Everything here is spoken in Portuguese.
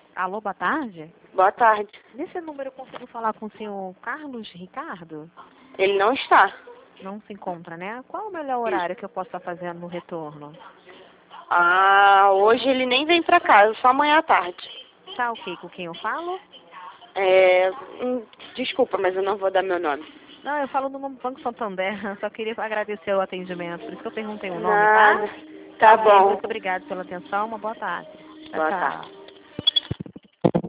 Alô, boa tarde. Boa tarde. Nesse número eu consigo falar com o senhor Carlos Ricardo? Ele não está. Não se encontra, né? Qual o melhor horário que eu posso estar fazendo no retorno? Hoje ele nem vem pra casa, só amanhã à tarde. Tá ok com quem eu falo? Desculpa, mas eu não vou dar meu nome. Não, eu falo no Banco Santander. Só queria agradecer o atendimento. Por isso que eu perguntei o nome, tá? Nada. Tá Ok, bom. muito obrigada pela atenção. Uma boa tarde. Tchau, Boa tchau. tarde.